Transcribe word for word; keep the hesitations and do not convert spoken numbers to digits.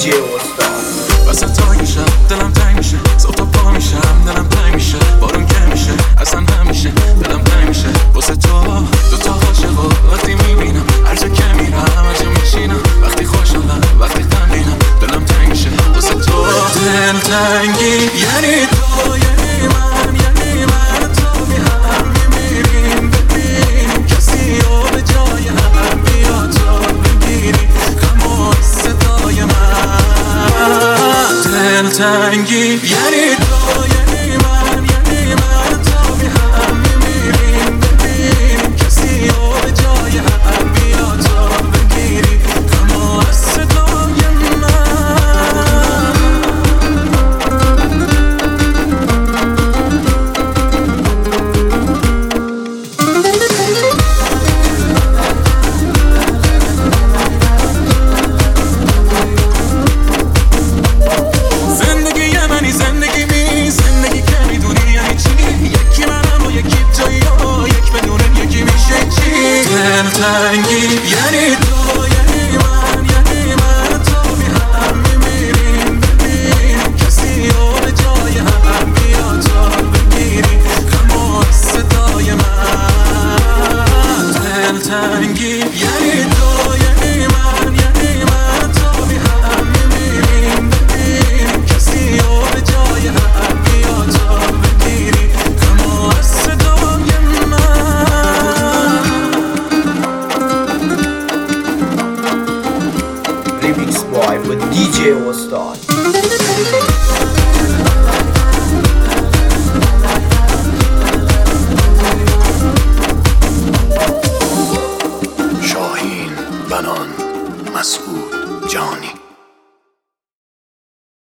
جی استاد. واسه تای میشم دلم تنگ میشه، صبح تا پا میشم دلم تنگ میشه، بارون که میشه اصلا همیشه دلم تنگ میشه واسه تو. دو تا عاشقو وقتی میبینم هر جا که میرم هر جا میشینم، وقتی خوشحالم وقتی غمگینم دلم تنگ میشه واسه تو. دل تنگی یعنی تو، یعنی من، یعنی من تو بی هم میمیریم، ببینیم کسی رو به جای هم بیا تو بگیری غم و صدای من. دل تنگی یعنی تو، یعنی من، یعنی من تو بی هم میمیریم، ببینیم کسی رو به جای هم بیا تو بگیری غم و صدای من. تنگی یعنی تو، یعنی من، یعنی من تو بی هم میمیریم، ببینیم کسی رو به جای هم بیا تو بگیری غم و صدای من. دل تنگی یعنی تو، یعنی من، یعنی من تو بی هم میمیریم، ببینیم کسی رو به جای هم بیا تو بگیری غم و صدای من. Remix Boy with دی جی استاد. شاهین، بنان، مسعود، جانی.